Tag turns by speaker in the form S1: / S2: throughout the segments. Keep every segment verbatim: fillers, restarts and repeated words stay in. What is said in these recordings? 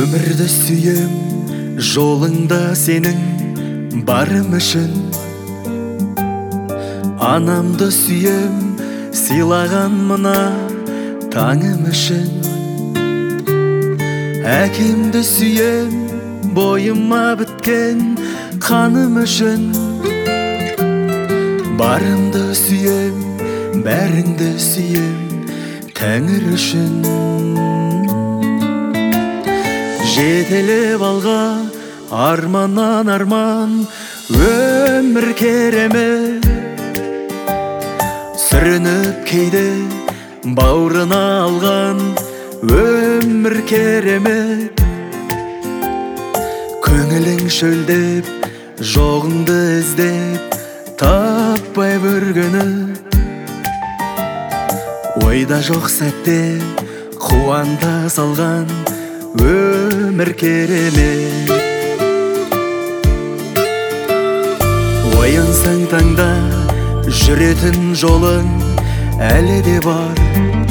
S1: Өмірді сүйем, жолыңда сенің барым үшін. Анамды сүйем, сыйлаған мына таңым үшін. Әкемді сүйем, бойыма біткен қаным үшін. Барымды сүйем, бәріңді сүйем, Тәңір үшін. Жетелеп алға арманнан арман, өмір керемет. Сүрініп кейде бауырына алған, өмір керемет. Көңілің шөлдеп, жоғыңды іздеп, таппай бір күні. Ойда жоқ сәтте қуанта салған, өмір керемет. Оянсаң таңда жүретін жолың әлі де бар.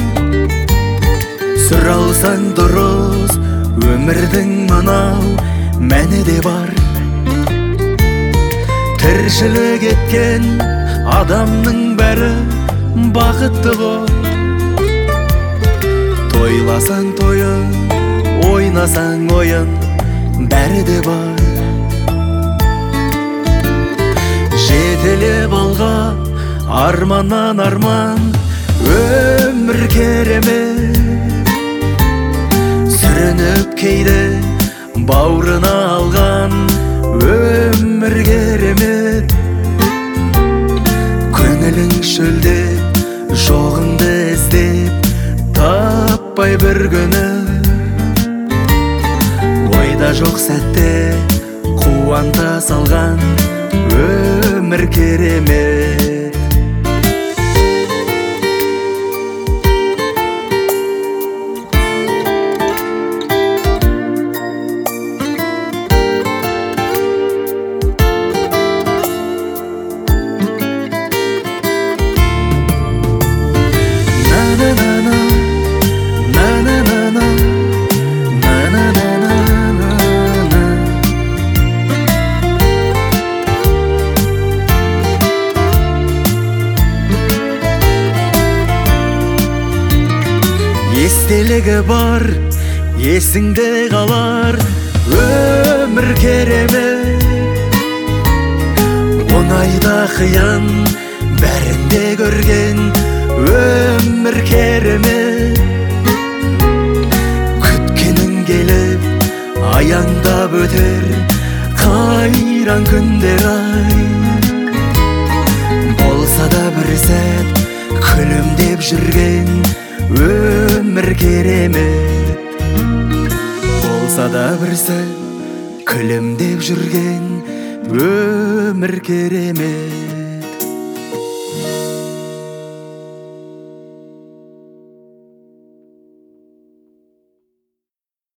S1: Сүр алсаң дұрыс өмірдің мынау мәні де бар. Тіршілік еткен адамның бәрі бақытты ғой. Тойласаң тойын, ойнасаң ойын, бәрі де бар. Жетелеп алға арманнан арман, өмір керемет. Сүрініп кейде бауырына алған, өмір керемет. Көңілің шөлдеп, жоғыңды іздеп, таппай бір күні. Ойда жоқ сәтте қуанта салған, өмір керемет. Естелігі бар, есіңде қалар, өмір керемет. Оңайда қиян, бәрінде көрген, өмір керемет. Күткенің келіп, аяңдап өтер, қайран күндер ай. Болса да бір сәт, күлімдеп жүрген, өмір керемет. Болса да бір сәт күлімдеп жүрген, өмір керемет.